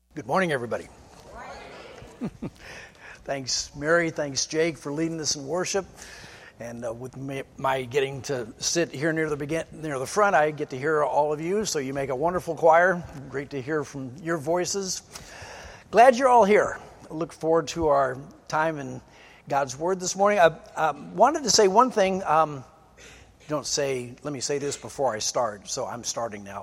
Good morning, everybody. Thanks, Mary. Thanks, Jake, for leading us in worship. And with my getting to sit here near the front, I get to hear all of you. So you make a wonderful choir. Great to hear from your voices. Glad you're all here. I look forward to our time in God's Word this morning. I wanted to say one thing. Let me say this before I start. So I'm starting now.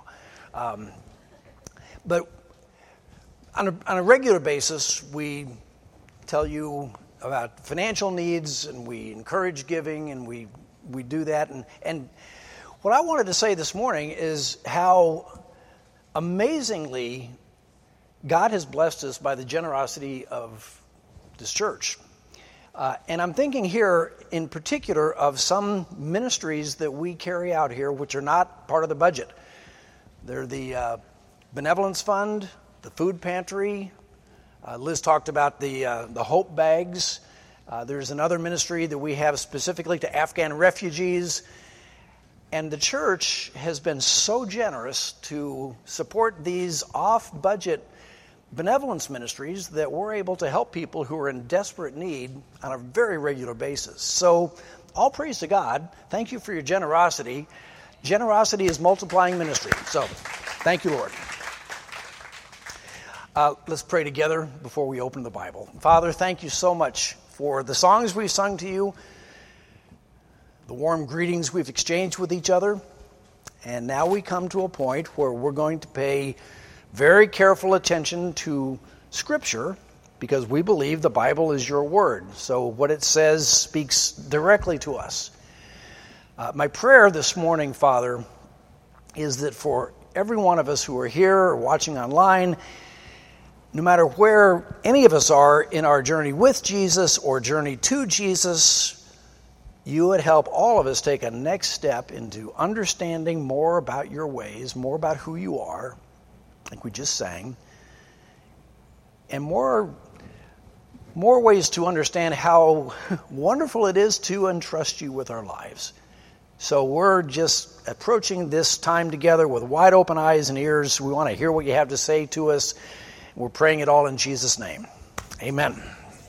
But on a regular basis, we tell you about financial needs, and we encourage giving, and we do that. And what I wanted to say this morning is how amazingly God has blessed us by the generosity of this church. And I'm thinking here in particular of some ministries that we carry out here which are not part of the budget. They're the Benevolence Fund, the Food Pantry. Liz talked about the Hope Bags. There's another ministry that we have specifically to Afghan refugees. And the church has been so generous to support these off-budget benevolence ministries that we're able to help people who are in desperate need on a very regular basis. So all praise to God. Thank you for your generosity. Generosity is multiplying ministry. So thank you, Lord. Let's pray together before we open the Bible. Father, thank you so much for the songs we've sung to you, the warm greetings we've exchanged with each other, and now we come to a point where we're going to pay very careful attention to Scripture because we believe the Bible is your word. So what it says speaks directly to us. My prayer this morning, Father, is that for every one of us who are here or watching online, no matter where any of us are in our journey with Jesus or journey to Jesus, you would help all of us take a next step into understanding more about your ways, more about who you are, like we just sang, and more ways to understand how wonderful it is to entrust you with our lives. So we're just approaching this time together with wide open eyes and ears. We want to hear what you have to say to us. We're praying it all in Jesus' name. Amen.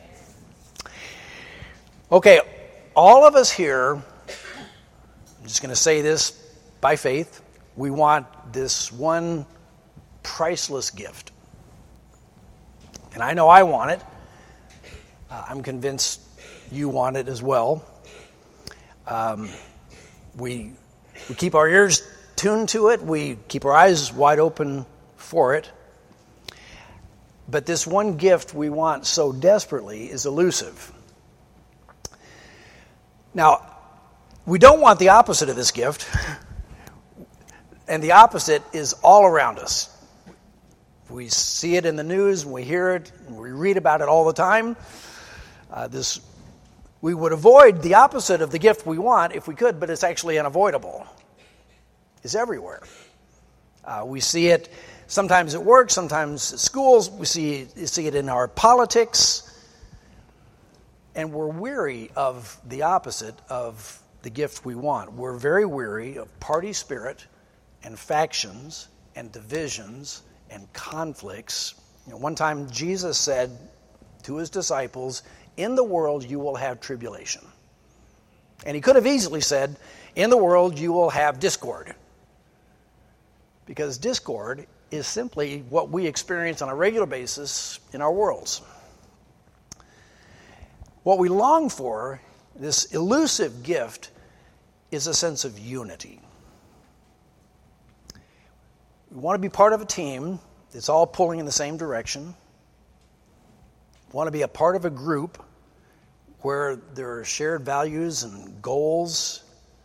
Okay, all of us here, I'm just going to say this by faith, we want this one priceless gift. And I know I want it. I'm convinced you want it as well. We keep our ears tuned to it. We keep our eyes wide open for it. But this one gift we want so desperately is elusive. Now, we don't want the opposite of this gift, and the opposite is all around us. We see it in the news, and we hear it, and we read about it all the time. We would avoid the opposite of the gift we want if we could, but it's actually unavoidable. It's everywhere. We see it sometimes at work, sometimes at schools. We see it in our politics. And we're weary of the opposite of the gift we want. We're very weary of party spirit and factions and divisions and conflicts. One time Jesus said to his disciples, "In the world you will have tribulation." And he could have easily said, "In the world you will have discord." Because discord is simply what we experience on a regular basis in our worlds. What we long for, this elusive gift, is a sense of unity. We want to be part of a team that's all pulling in the same direction. We want to be a part of a group where there are shared values and goals,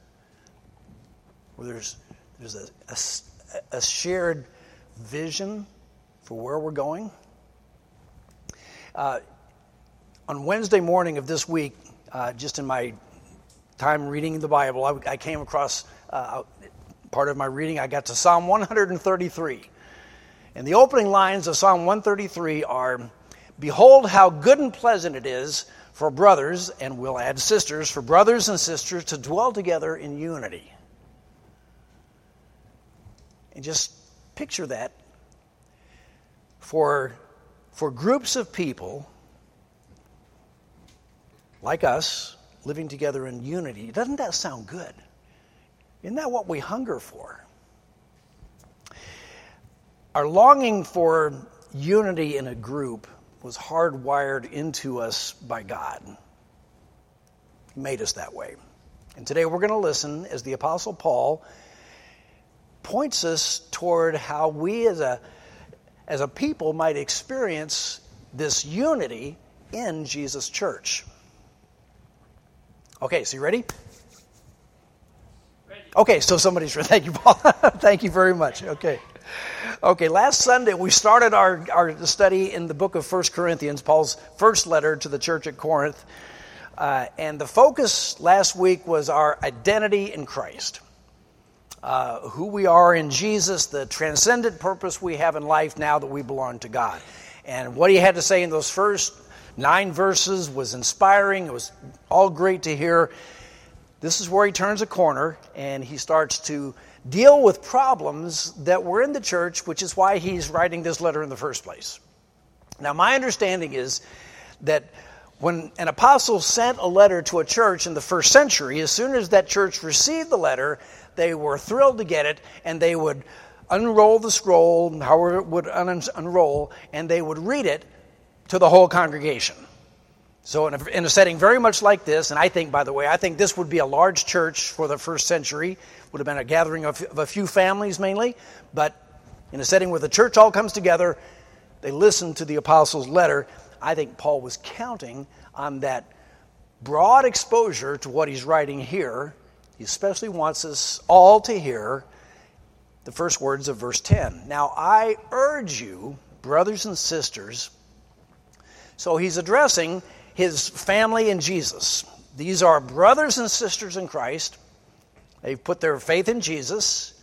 where there's a shared vision for where we're going. On Wednesday morning of this week, just in my time reading the Bible, I came across part of my reading. I got to Psalm 133. And the opening lines of Psalm 133 are, "Behold how good and pleasant it is for brothers," and we'll add sisters, "for brothers and sisters to dwell together in unity." And just picture that. For for groups of people like us living together in unity. Doesn't that sound good? Isn't that what we hunger for? Our longing for unity in a group was hardwired into us by God. He made us that way. And today we're going to listen as the Apostle Paul points us toward how we as a people might experience this unity in Jesus' church. Okay, so you ready? Okay, so somebody's ready. Thank you, Paul. Thank you very much. Okay, last Sunday we started our study in the book of 1 Corinthians, Paul's first letter to the church at Corinth. And the focus last week was our identity in Christ. Who we are in Jesus, the transcendent purpose we have in life now that we belong to God. And what he had to say in those first 9 verses was inspiring. It was all great to hear. This is where he turns a corner and he starts to deal with problems that were in the church, which is why he's writing this letter in the first place. Now, my understanding is that when an apostle sent a letter to a church in the first century, as soon as that church received the letter, they were thrilled to get it, and they would unroll the scroll, however it would unroll, and they would read it to the whole congregation. So in a setting very much like this, and I think, by the way, I think this would be a large church for the first century, would have been a gathering of a few families mainly, but in a setting where the church all comes together, they listen to the apostle's letter. I think Paul was counting on that broad exposure to what he's writing here. He especially wants us all to hear the first words of verse 10. Now, I urge you, brothers and sisters. So he's addressing his family in Jesus. These are brothers and sisters in Christ. They've put their faith in Jesus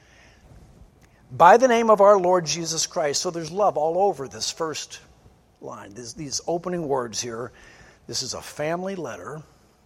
by the name of our Lord Jesus Christ. So there's love all over this first line. These opening words here. This is a family letter.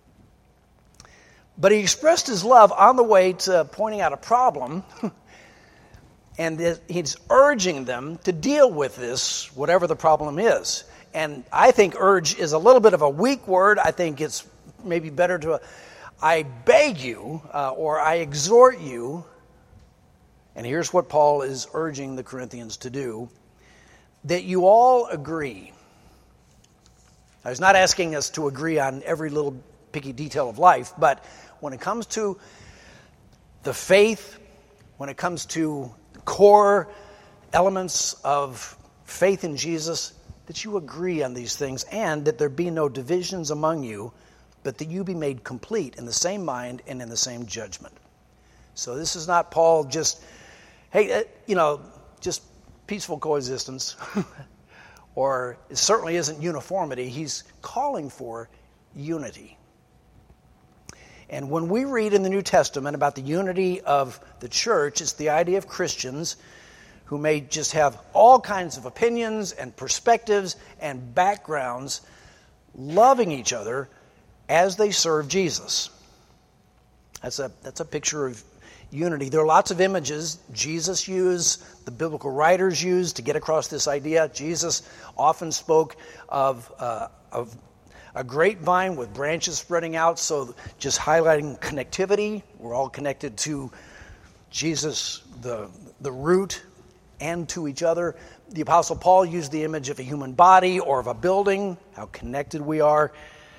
But he expressed his love on the way to pointing out a problem. And he's urging them to deal with this, whatever the problem is. And I think urge is a little bit of a weak word. I think it's maybe better to, I beg you, or I exhort you. And here's what Paul is urging the Corinthians to do. That you all agree. Now, he's not asking us to agree on every little picky detail of life, but when it comes to the faith, when it comes to core elements of faith in Jesus, that you agree on these things, and that there be no divisions among you, but that you be made complete in the same mind and in the same judgment. So this is not Paul just, hey, just peaceful coexistence, or it certainly isn't uniformity. He's calling for unity. And when we read in the New Testament about the unity of the church, it's the idea of Christians who may just have all kinds of opinions and perspectives and backgrounds loving each other as they serve Jesus. That's a picture of unity. There are lots of images Jesus used, the biblical writers used to get across this idea. Jesus often spoke of a grapevine with branches spreading out, so just highlighting connectivity. We're all connected to Jesus, the root, and to each other. The Apostle Paul used the image of a human body or of a building, how connected we are.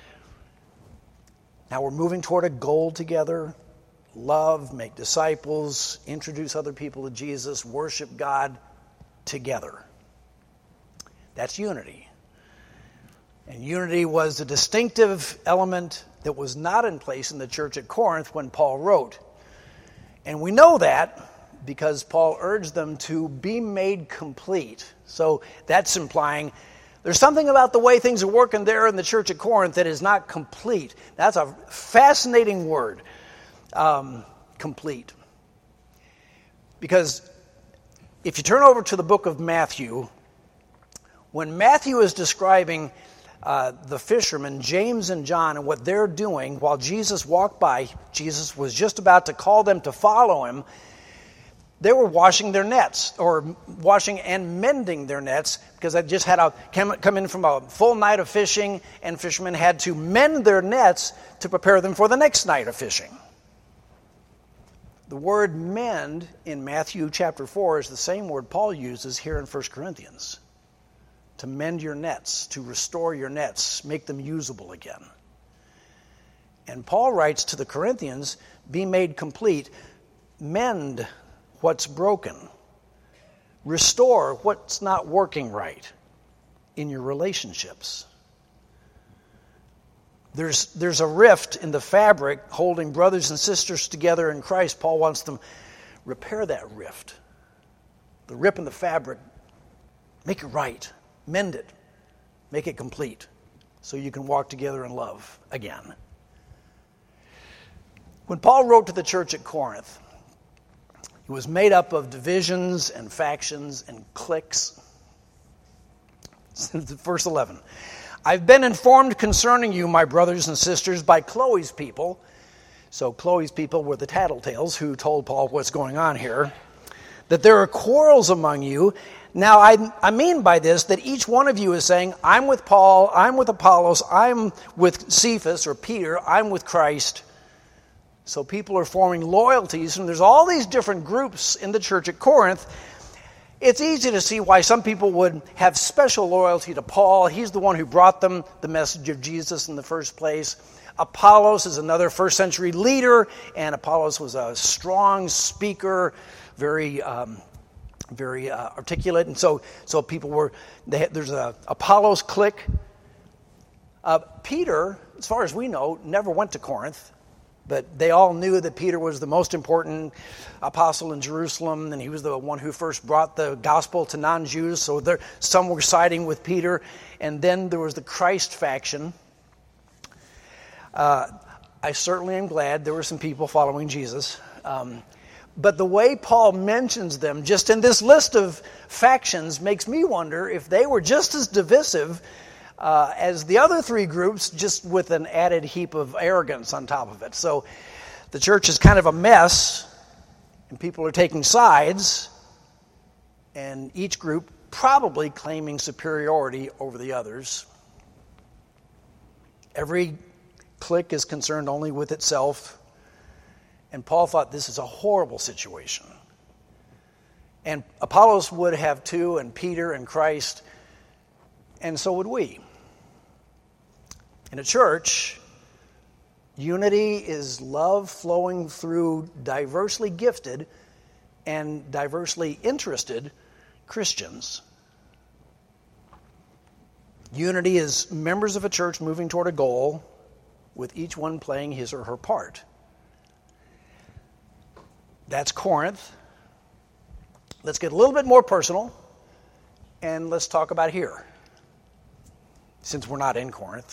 Now we're moving toward a goal together. Love, make disciples, introduce other people to Jesus, worship God together. That's unity. And unity was a distinctive element that was not in place in the church at Corinth when Paul wrote. And we know that because Paul urged them to be made complete. So that's implying there's something about the way things are working there in the church at Corinth that is not complete. That's a fascinating word, complete. Because if you turn over to the book of Matthew, when Matthew is describing the fishermen, James and John, and what they're doing while Jesus walked by, Jesus was just about to call them to follow him. They were washing their nets, or washing and mending their nets, because they just had come in from a full night of fishing, and fishermen had to mend their nets to prepare them for the next night of fishing. The word mend in Matthew chapter 4 is the same word Paul uses here in 1 Corinthians. To mend your nets, to restore your nets, make them usable again. And Paul writes to the Corinthians, be made complete, mend what's broken, restore what's not working right in your relationships. There's a rift in the fabric holding brothers and sisters together in Christ. Paul wants them to repair that rift. The rip in the fabric, make it right, mend it, make it complete, so you can walk together in love again. When Paul wrote to the church at Corinth, it was made up of divisions and factions and cliques. Verse 11. I've been informed concerning you, my brothers and sisters, by Chloe's people. So Chloe's people were the tattletales who told Paul what's going on here. That there are quarrels among you. Now, I mean by this that each one of you is saying, I'm with Paul, I'm with Apollos, I'm with Cephas or Peter, I'm with Christ. So people are forming loyalties, and there's all these different groups in the church at Corinth. It's easy to see why some people would have special loyalty to Paul. He's the one who brought them the message of Jesus in the first place. Apollos is another first century leader, and Apollos was a strong speaker, very articulate, and so people were. There's a Apollos clique. Peter, as far as we know, never went to Corinth. But they all knew that Peter was the most important apostle in Jerusalem, and he was the one who first brought the gospel to non-Jews. So some were siding with Peter. And then there was the Christ faction. I certainly am glad there were some people following Jesus. But the way Paul mentions them, just in this list of factions, makes me wonder if they were just as divisive as the other three groups, just with an added heap of arrogance on top of it. So the church is kind of a mess, and people are taking sides, and each group probably claiming superiority over the others. Every clique is concerned only with itself, and Paul thought this is a horrible situation. And Apollos would have too, and Peter and Christ, and so would we. In a church, unity is love flowing through diversely gifted and diversely interested Christians. Unity is members of a church moving toward a goal, with each one playing his or her part. That's Corinth. Let's get a little bit more personal, and let's talk about here, since we're not in Corinth.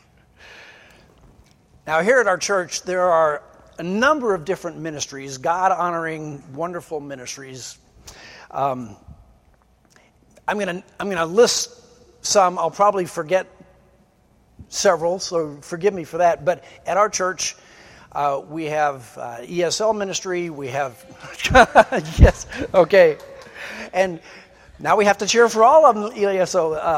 Now, here at our church, there are a number of different ministries, God-honoring, wonderful ministries. I'm going to list some. I'll probably forget several, so forgive me for that. But at our church, we have ESL ministry. We have yes, okay, and now we have to cheer for all of them.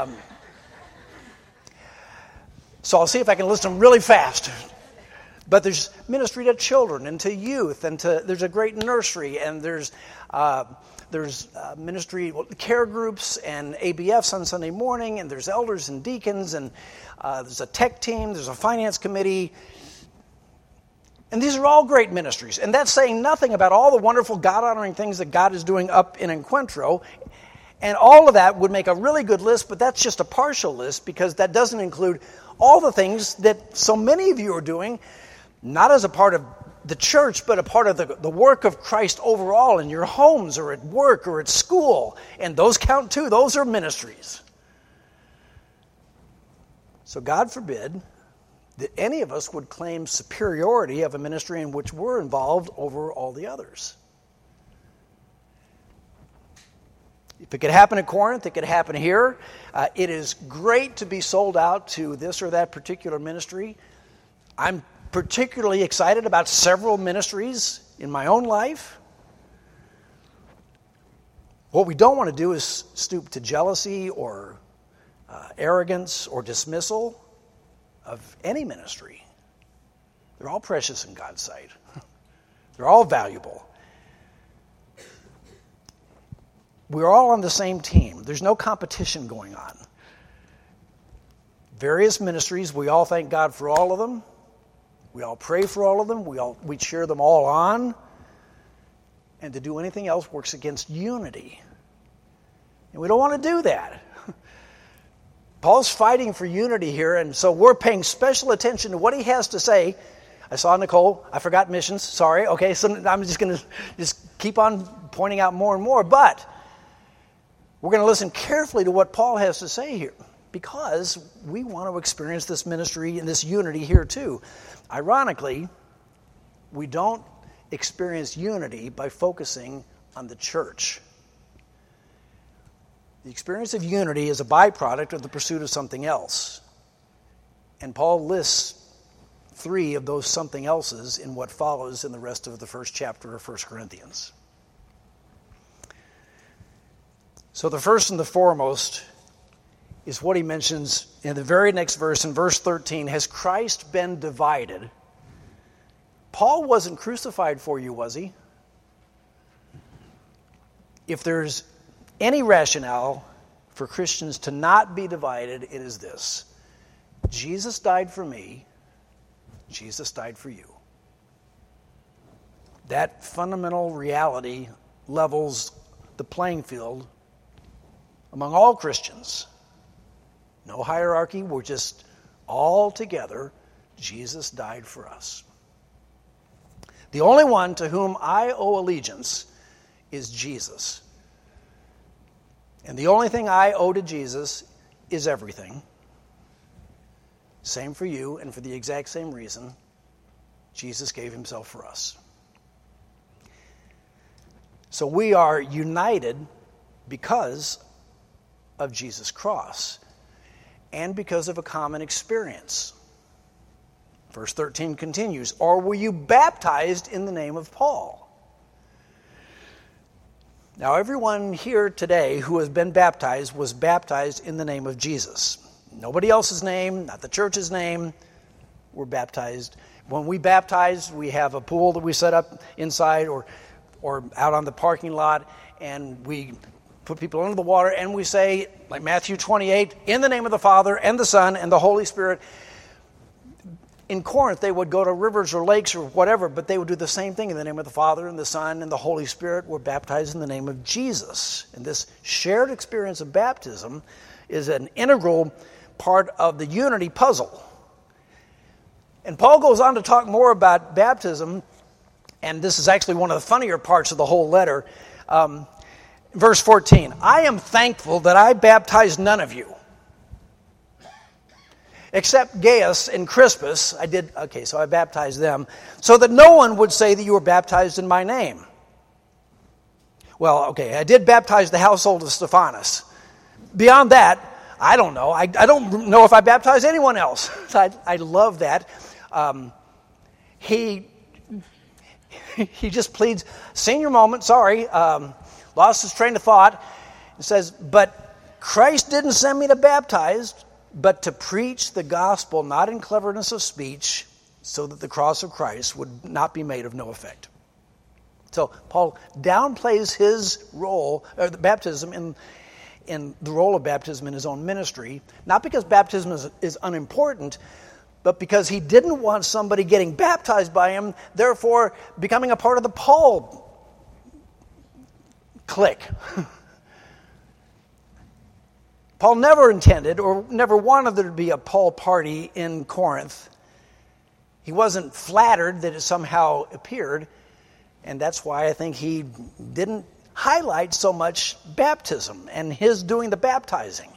So I'll see if I can list them really fast. But there's ministry to children and to youth, and there's a great nursery, and there's ministry, care groups and ABFs on Sunday morning, and there's elders and deacons, and there's a tech team, there's a finance committee. And these are all great ministries. And that's saying nothing about all the wonderful God-honoring things that God is doing up in Encuentro. And all of that would make a really good list, but that's just a partial list, because that doesn't include all the things that so many of you are doing, not as a part of the church, but a part of the work of Christ overall in your homes or at work or at school. And those count too. Those are ministries. So God forbid that any of us would claim superiority of a ministry in which we're involved over all the others. If it could happen at Corinth, it could happen here. It is great to be sold out to this or that particular ministry. I'm particularly excited about several ministries in my own life. What we don't want to do is stoop to jealousy or arrogance or dismissal of any ministry. They're all precious in God's sight. They're all valuable. We're all on the same team. There's no competition going on. Various ministries, we all thank God for all of them. We all pray for all of them. We cheer them all on. And to do anything else works against unity. And we don't want to do that. Paul's fighting for unity here, and so we're paying special attention to what he has to say. I saw Nicole. I forgot missions. Sorry. Okay, so I'm just going to just keep on pointing out more and more. But we're going to listen carefully to what Paul has to say here, because we want to experience this ministry and this unity here too. Ironically, we don't experience unity by focusing on the church. The experience of unity is a byproduct of the pursuit of something else. And Paul lists 3 of those something else's in what follows in the rest of the first chapter of 1 Corinthians. So the first and the foremost is what he mentions in the very next verse, in verse 13. Has Christ been divided? Paul wasn't crucified for you, was he? If there's any rationale for Christians to not be divided, it is this: Jesus died for me, Jesus died for you. That fundamental reality levels the playing field among all Christians. No hierarchy, we're just all together. Jesus died for us. The only one to whom I owe allegiance is Jesus. And the only thing I owe to Jesus is everything. Same for you, and for the exact same reason, Jesus gave himself for us. So we are united because of Jesus' cross and because of a common experience. Verse 13 continues, or were you baptized in the name of Paul? Now, everyone here today who has been baptized was baptized in the name of Jesus. Nobody else's name, not the church's name. We're baptized. When we baptize, we have a pool that we set up inside or out on the parking lot, and we put people under the water, and we say, like Matthew 28, in the name of the Father and the Son and the Holy Spirit. In Corinth, they would go to rivers or lakes or whatever, but they would do the same thing in the name of the Father and the Son and the Holy Spirit. We're baptized in the name of Jesus. And this shared experience of baptism is an integral part of the unity puzzle. And Paul goes on to talk more about baptism, and this is actually one of the funnier parts of the whole letter. Verse 14, I am thankful that I baptized none of you, except Gaius and Crispus. I baptized them, so that no one would say that you were baptized in my name. Well, okay, I did baptize the household of Stephanas. Beyond that, I don't know. I don't know if I baptized anyone else. I love that. He just pleads, senior moment, sorry, lost his train of thought. It says, but Christ didn't send me to baptize, but to preach the gospel, not in cleverness of speech, so that the cross of Christ would not be made of no effect. So Paul downplays his role, or the baptism, in the role of baptism in his own ministry, not because baptism is unimportant, but because he didn't want somebody getting baptized by him, therefore becoming a part of the Paul clique. Paul never intended or never wanted there to be a Paul party in Corinth. He wasn't flattered that it somehow appeared, and that's why I think he didn't highlight so much baptism and his doing the baptizing.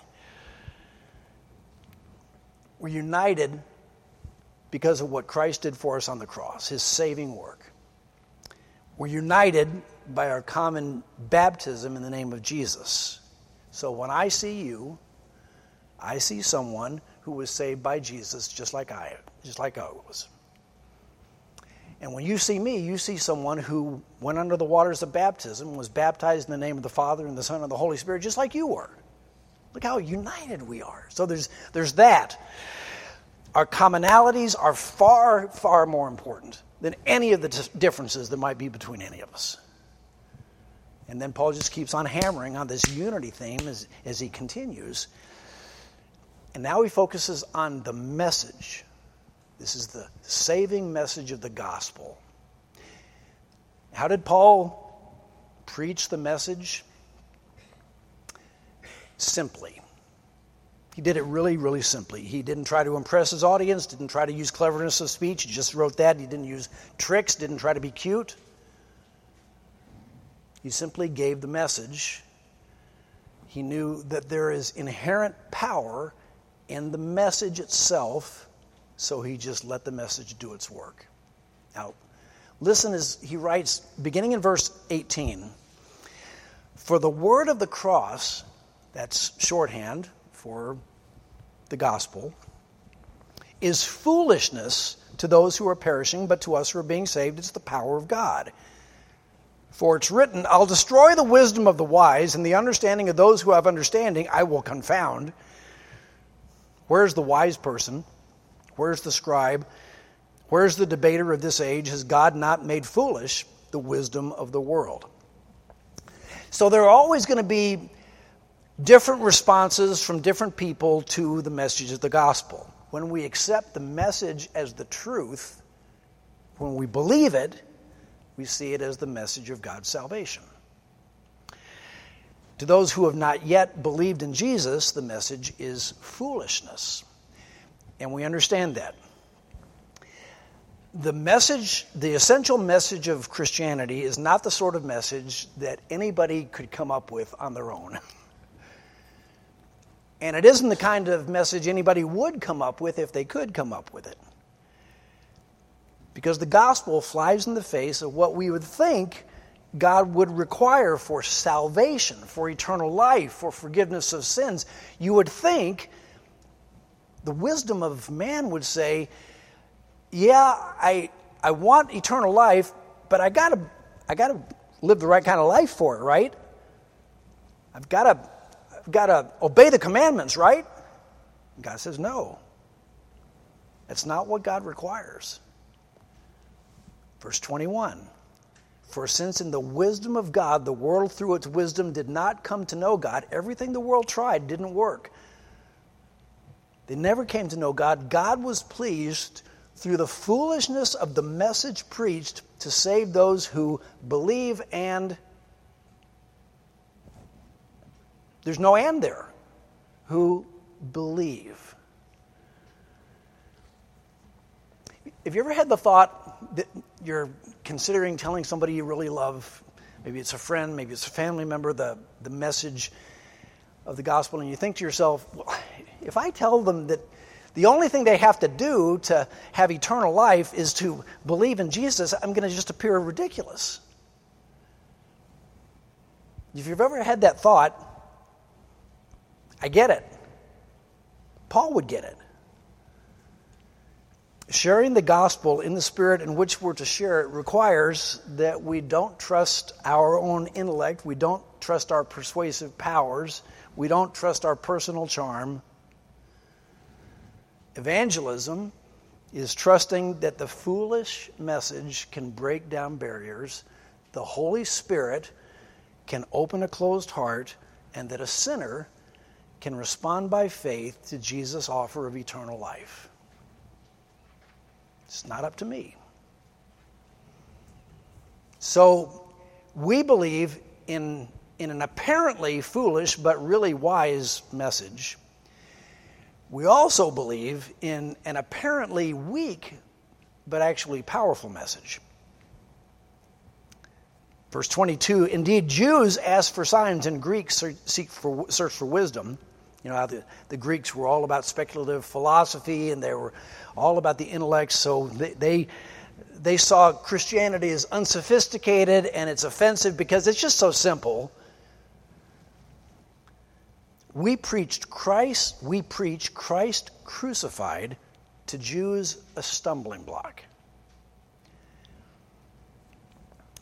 We're united because of what Christ did for us on the cross, his saving work. We're united by our common baptism in the name of Jesus. So when I see you, I see someone who was saved by Jesus just like I was. And when you see me, you see someone who went under the waters of baptism, was baptized in the name of the Father and the Son and the Holy Spirit, just like you were. Look how united we are. So there's that. Our commonalities are far, far more important than any of the differences that might be between any of us. And then Paul just keeps on hammering on this unity theme as he continues. And now he focuses on the message. This is the saving message of the gospel. How did Paul preach the message? Simply. He did it really, really simply. He didn't try to impress his audience, didn't try to use cleverness of speech. He just wrote that. He didn't use tricks, didn't try to be cute. He simply gave the message. He knew that there is inherent power in the message itself, so he just let the message do its work. Now, listen as he writes, beginning in verse 18. For the word of the cross, that's shorthand for the gospel, is foolishness to those who are perishing, but to us who are being saved, it's the power of God. For it's written, I'll destroy the wisdom of the wise, and the understanding of those who have understanding I will confound. Where's the wise person? Where's the scribe? Where's the debater of this age? Has God not made foolish the wisdom of the world? So there are always going to be different responses from different people to the message of the gospel. When we accept the message as the truth, when we believe it, we see it as the message of God's salvation. To those who have not yet believed in Jesus, the message is foolishness. And we understand that. The message, the essential message of Christianity is not the sort of message that anybody could come up with on their own. And it isn't the kind of message anybody would come up with if they could come up with it. Because the gospel flies in the face of what we would think God would require for salvation, for eternal life, for forgiveness of sins. You would think the wisdom of man would say, yeah, I want eternal life, but I gotta live the right kind of life for it, right? I've got to obey the commandments, right? And God says, no. That's not what God requires. Verse 21, for since in the wisdom of God, the world through its wisdom did not come to know God, everything the world tried didn't work. They never came to know God. God was pleased through the foolishness of the message preached to save those who believe and, there's no and there, who believe. Have you ever had the thought that you're considering telling somebody you really love, maybe it's a friend, maybe it's a family member, the message of the gospel, and you think to yourself, well, if I tell them that the only thing they have to do to have eternal life is to believe in Jesus, I'm going to just appear ridiculous. If you've ever had that thought, I get it. Paul would get it. Sharing the gospel in the spirit in which we're to share it requires that we don't trust our own intellect, we don't trust our persuasive powers, we don't trust our personal charm. Evangelism is trusting that the foolish message can break down barriers, the Holy Spirit can open a closed heart, and that a sinner can respond by faith to Jesus' offer of eternal life. It's not up to me. So we believe in an apparently foolish but really wise message. We also believe in an apparently weak but actually powerful message. Verse 22, indeed, Jews ask for signs and Greeks search for wisdom. You know how the Greeks were all about speculative philosophy and they were all about the intellect, so they saw Christianity as unsophisticated and it's offensive because it's just so simple. We preach Christ crucified, to Jews a stumbling block.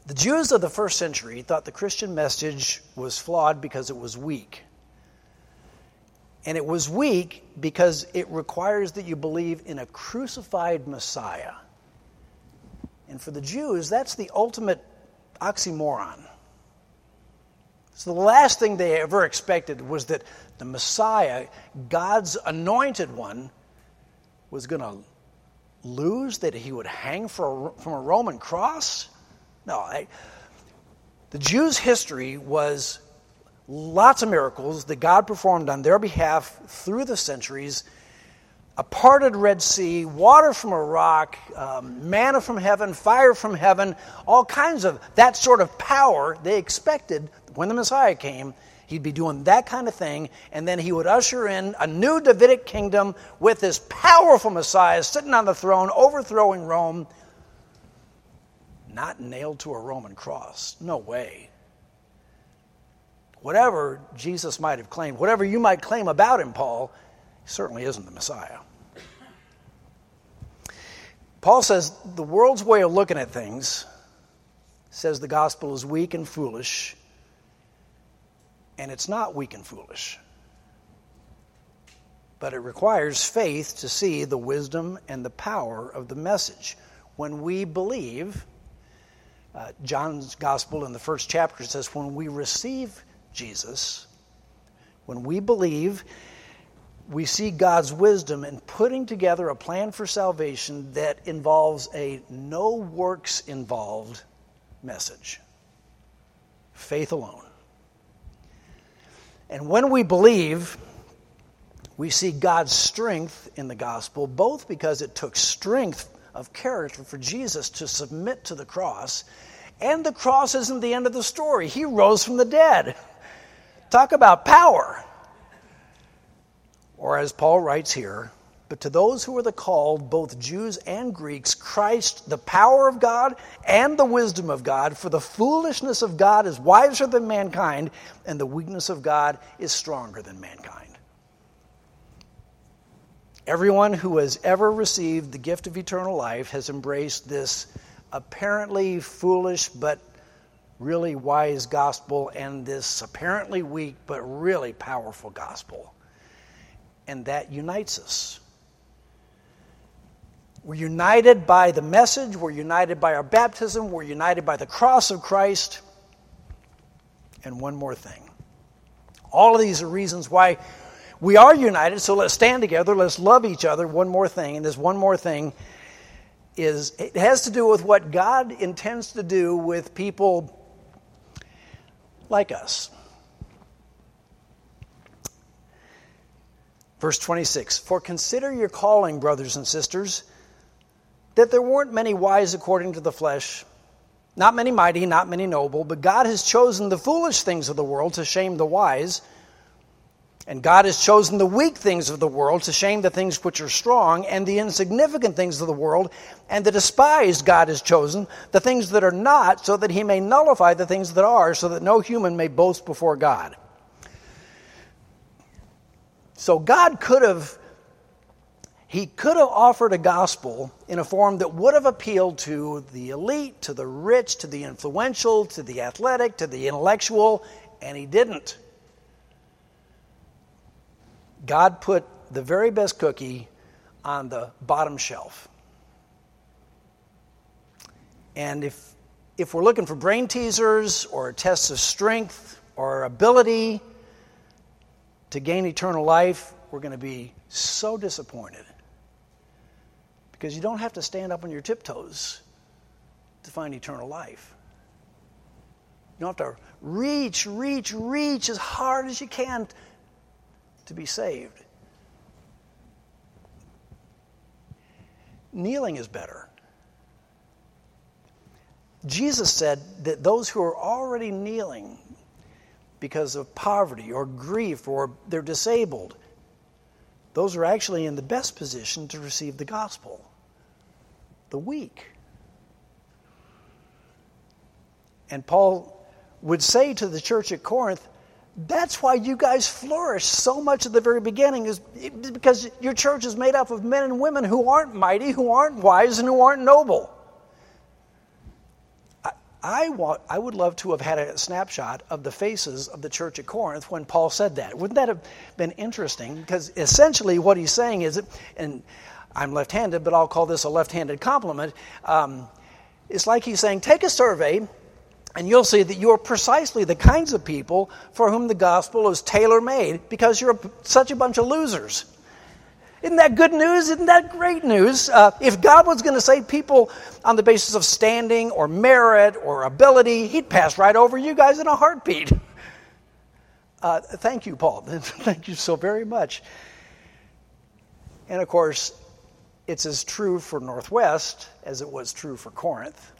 The Jews of the first century thought the Christian message was flawed because it was weak. And it was weak because it requires that you believe in a crucified Messiah. And for the Jews, that's the ultimate oxymoron. So the last thing they ever expected was that the Messiah, God's anointed one, was going to lose, that he would hang from a Roman cross? No. The Jews' history was lots of miracles that God performed on their behalf through the centuries. A parted Red Sea, water from a rock, manna from heaven, fire from heaven, all kinds of that sort of power. They expected when the Messiah came, he'd be doing that kind of thing, and then he would usher in a new Davidic kingdom with this powerful Messiah sitting on the throne, overthrowing Rome, not nailed to a Roman cross. No way. Whatever Jesus might have claimed, whatever you might claim about him, Paul, he certainly isn't the Messiah. Paul says the world's way of looking at things says the gospel is weak and foolish, and it's not weak and foolish. But it requires faith to see the wisdom and the power of the message. When we believe, John's gospel in the first chapter says, when we receive Jesus, when we believe, we see God's wisdom in putting together a plan for salvation that involves a no works involved message. Faith alone. And when we believe, we see God's strength in the gospel, both because it took strength of character for Jesus to submit to the cross, and the cross isn't the end of the story. He rose from the dead. Talk about power. Or as Paul writes here, but to those who are the called, both Jews and Greeks, Christ, the power of God and the wisdom of God, for the foolishness of God is wiser than mankind, and the weakness of God is stronger than mankind. Everyone who has ever received the gift of eternal life has embraced this apparently foolish but really wise gospel, and this apparently weak but really powerful gospel. And that unites us. We're united by the message, we're united by our baptism, we're united by the cross of Christ. And one more thing. All of these are reasons why we are united, so let's stand together, let's love each other. One more thing, and this one more thing is, it has to do with what God intends to do with people like us. Verse 26, for consider your calling, brothers and sisters, that there weren't many wise according to the flesh, not many mighty, not many noble, but God has chosen the foolish things of the world to shame the wise, and God has chosen the weak things of the world to shame the things which are strong, and the insignificant things of the world, and the despised God has chosen, the things that are not, so that he may nullify the things that are, so that no human may boast before God. So God could have offered a gospel in a form that would have appealed to the elite, to the rich, to the influential, to the athletic, to the intellectual, and he didn't. God put the very best cookie on the bottom shelf. And if we're looking for brain teasers or tests of strength or ability to gain eternal life, we're going to be so disappointed. Because you don't have to stand up on your tiptoes to find eternal life. You don't have to reach as hard as you can to be saved. Kneeling is better. Jesus said that those who are already kneeling because of poverty or grief or they're disabled, those are actually in the best position to receive the gospel. The weak. And Paul would say to the church at Corinth, that's why you guys flourish so much at the very beginning, is because your church is made up of men and women who aren't mighty, who aren't wise, and who aren't noble. I would love to have had a snapshot of the faces of the church at Corinth when Paul said that. Wouldn't that have been interesting? Because essentially what he's saying is, and I'm left-handed, but I'll call this a left-handed compliment. It's like he's saying, take a survey, and you'll see that you're precisely the kinds of people for whom the gospel is tailor-made, because you're such a bunch of losers. Isn't that good news? Isn't that great news? If God was going to save people on the basis of standing or merit or ability, he'd pass right over you guys in a heartbeat. Thank you, Paul. Thank you so very much. And of course, it's as true for Northwest as it was true for Corinth.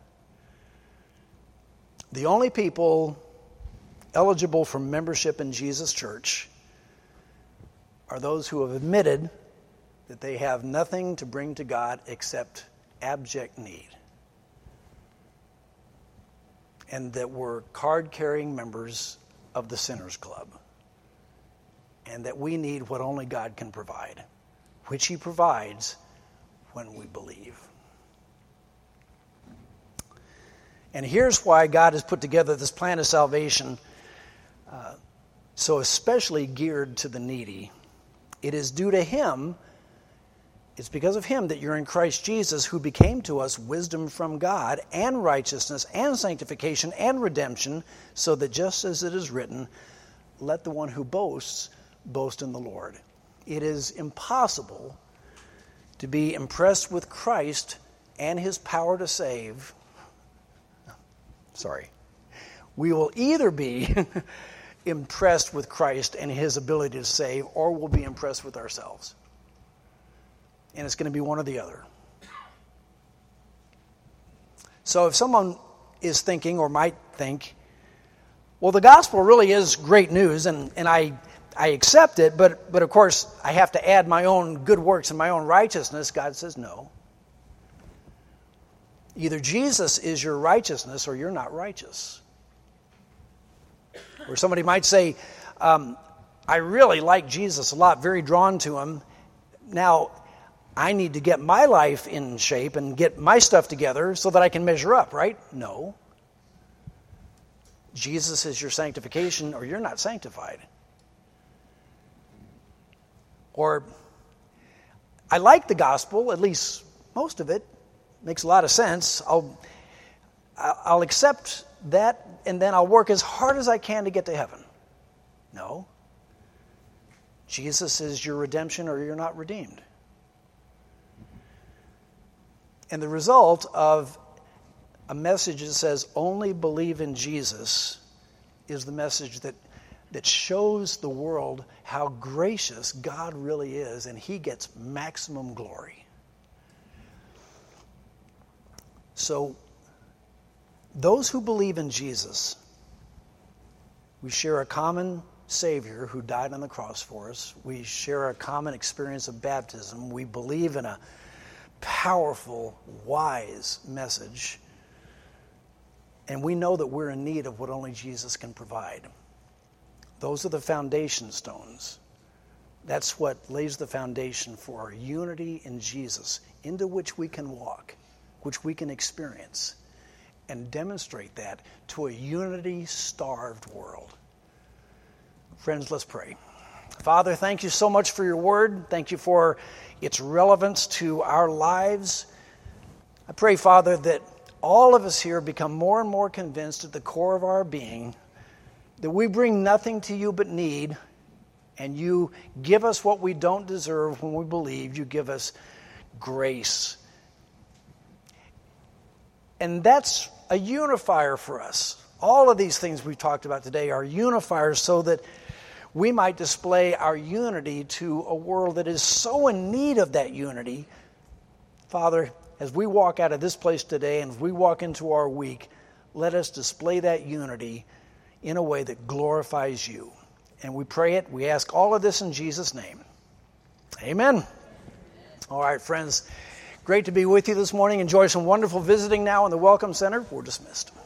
The only people eligible for membership in Jesus' church are those who have admitted that they have nothing to bring to God except abject need, and that we're card-carrying members of the Sinners Club, and that we need what only God can provide, which he provides when we believe. And here's why God has put together this plan of salvation so especially geared to the needy. It is due to him. It's because of him that you're in Christ Jesus, who became to us wisdom from God and righteousness and sanctification and redemption, so that just as it is written, let the one who boasts boast in the Lord. It is impossible to be impressed with Christ and his power to save. We will either be impressed with Christ and his ability to save, or we'll be impressed with ourselves. And it's going to be one or the other. So if someone is thinking or might think, well, the gospel really is great news, and I accept it, but of course I have to add my own good works and my own righteousness, God says no. Either Jesus is your righteousness or you're not righteous. Or somebody might say, I really like Jesus a lot, very drawn to him. Now, I need to get my life in shape and get my stuff together so that I can measure up, right? No. Jesus is your sanctification or you're not sanctified. Or, I like the gospel, at least most of it. Makes a lot of sense. I'll accept that, and then I'll work as hard as I can to get to heaven. No. Jesus is your redemption or you're not redeemed. And the result of a message that says only believe in Jesus is the message that shows the world how gracious God really is, and he gets maximum glory. So, those who believe in Jesus, we share a common Savior who died on the cross for us. We share a common experience of baptism. We believe in a powerful, wise message. And we know that we're in need of what only Jesus can provide. Those are the foundation stones. That's what lays the foundation for our unity in Jesus, into which we can walk, which we can experience, and demonstrate that to a unity-starved world. Friends, let's pray. Father, thank you so much for your word. Thank you for its relevance to our lives. I pray, Father, that all of us here become more and more convinced at the core of our being that we bring nothing to you but need, and you give us what we don't deserve when we believe. You give us grace. And that's a unifier for us. All of these things we've talked about today are unifiers so that we might display our unity to a world that is so in need of that unity. Father, as we walk out of this place today and as we walk into our week, let us display that unity in a way that glorifies you. And we pray it. We ask all of this in Jesus' name. Amen. All right, friends. Great to be with you this morning. Enjoy some wonderful visiting now in the Welcome Center. We're dismissed.